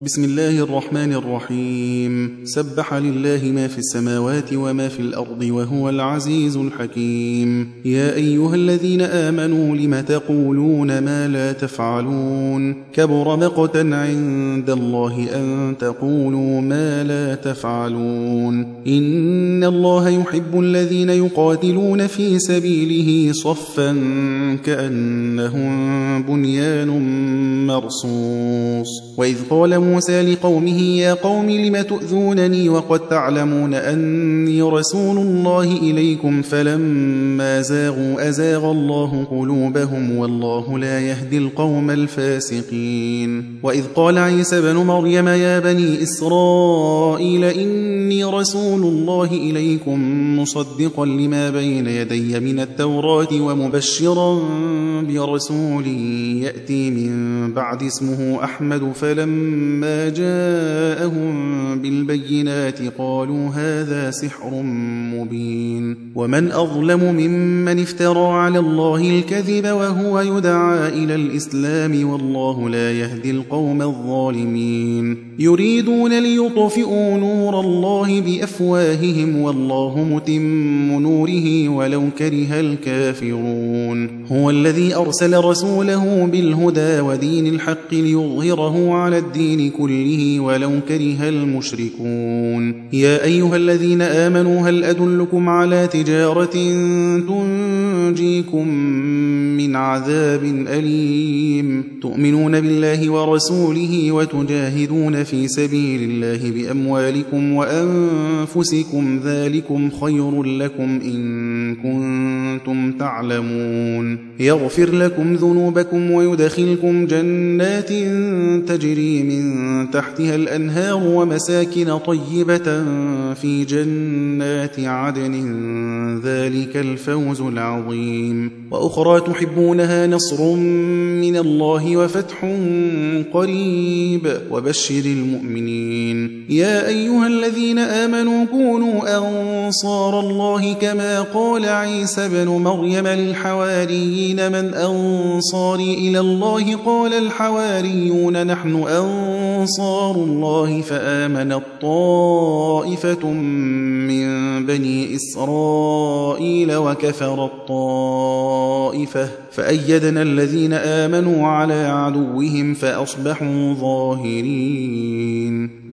بسم الله الرحمن الرحيم. سبح لله ما في السماوات وما في الأرض وهو العزيز الحكيم. يا أيها الذين آمنوا لم تقولون ما لا تفعلون؟ كبر مقتا عند الله أن تقولوا ما لا تفعلون. إن الله يحب الذين يقاتلون في سبيله صفا كأنهم بنيان مرصوص. وإذ قال موسى لقومه يا قوم لم تؤذونني وقد تعلمون أني رسول الله إليكم فلما زاغوا أزاغ الله قلوبهم والله لا يهدي القوم الفاسقين. وإذ قال عيسى بن مريم يا بني إسرائيل إني رسول الله إليكم مصدقا لما بين يدي من التوراة ومبشرا برسول يأتي من بعد اسمه أحمد فلما جاءهم بالبينات قالوا هذا سحر مبين. ومن أظلم ممن افترى على الله الكذب وهو يدعى إلى الإسلام والله لا يهدي القوم الظالمين. يريدون ليطفئوا نور الله بأفواههم والله متم نوره ولو كره الكافرون. هو الذي أرسل رسوله بالهدى ودين الحق ليظهره على الدين كله ولو كره المشركون. يا أيها الذين آمنوا هل أدلكم على تجارة تنجيكم من عذاب أليم؟ تؤمنون بالله ورسوله وتجاهدون في سبيل الله بأموالكم وأنفسكم ذلكم خير لكم إن كنتم تعلمون. يغفر لكم ذنوبكم ويدخلكم جنات تجري من تحتها الأنهار ومساكن طيبة في جنات عدن ذلك الفوز العظيم. وأخرى تحبونها نصر من الله وفتح قريب وبشر المؤمنين. يا أيها الذين آمنوا كونوا أنصار الله كما قال عيسى بن مريم للحواريين من أنصاري إلى الله قال الحواريون نحن أنصار الله فآمنت طائفة من بني إسرائيل وكفرت طائفة فأيدنا الذين آمنوا على عدوهم فأصبحوا ظاهرين.